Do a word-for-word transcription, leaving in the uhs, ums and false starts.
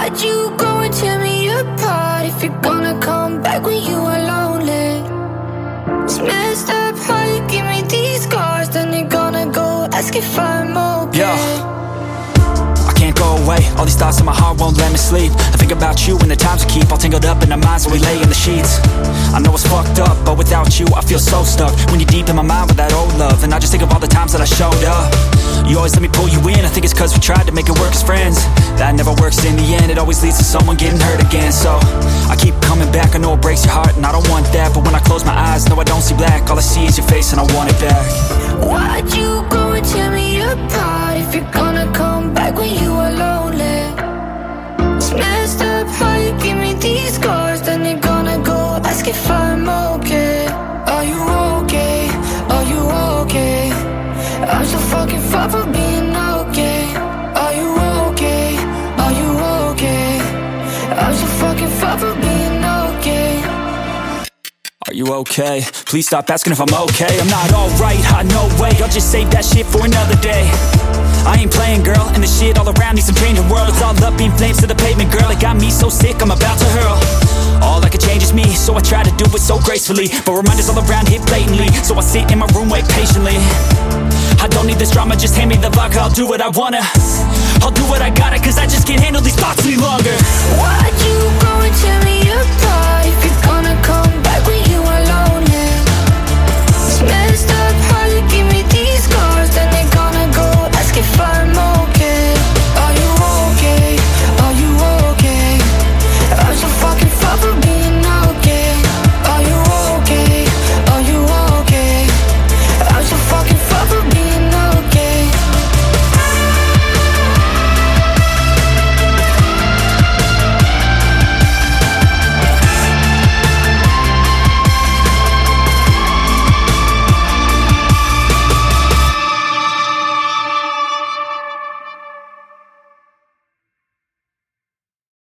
Why'd you go and tear me apart if you're gonna come back when you are lonely? It's messed up how you give me these scars, then you're gonna go ask if I'm okay. Yeah, I can't go away, all these thoughts in my heart won't let me sleep. I think about you and the times we keep all tangled up in our minds when we lay in the sheets. I know it's fucked up, but without you I feel so stuck. When you're deep in my mind with that old love, and I just think of all the times that I showed up. You always let me pull you in, I think it's cause we tried to make it work as friends. That never works in the end, it always leads to someone getting hurt again. So I keep coming back, I know it breaks your heart and I don't want that. But when I close my eyes, no I don't see black, all I see is your face and I want it back. Why'd you go and tear me apart if you're gonna come back when you are lonely? It's messed up how you give me these scars, then you're gonna go ask if I'm okay. Are you okay? Are you okay? I'm so fucking far from being okay. Are you okay? Are you okay? I'm so fucking far from being okay. Are you okay? Please stop asking if I'm okay. I'm not alright, I no way, I'll just save that shit for another day. I ain't playing, girl, and the shit all around needs some changing world. It's all up in flames to the pavement, girl. It got me so sick, I'm about to hurl. All I can change is me, so I try to do it so gracefully. But reminders all around hit blatantly, so I sit in my room, wait patiently. I don't need this drama, just hand me the vodka, I'll do what I wanna. I'll do what I gotta, cause I just can't